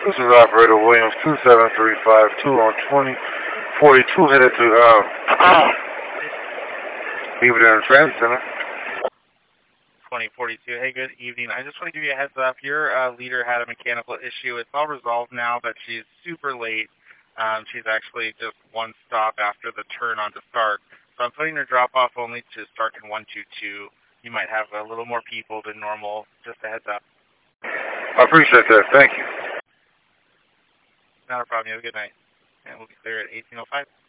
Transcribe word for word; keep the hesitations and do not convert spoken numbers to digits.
This is Operator Williams, two seven three five two on twenty forty-two, headed to uh, Beaver Transit Center. twenty forty-two. Hey, good evening. I just want to give you a heads up. Your uh, leader had a mechanical issue. It's all resolved now, but she's super late. Um, she's actually just one stop after the turn on to start. So I'm putting her drop-off only to start in one two two. You might have a little more people than normal. Just a heads up. I appreciate that. Thank you. Not a problem. You have a good night. And we'll be clear at eighteen oh five.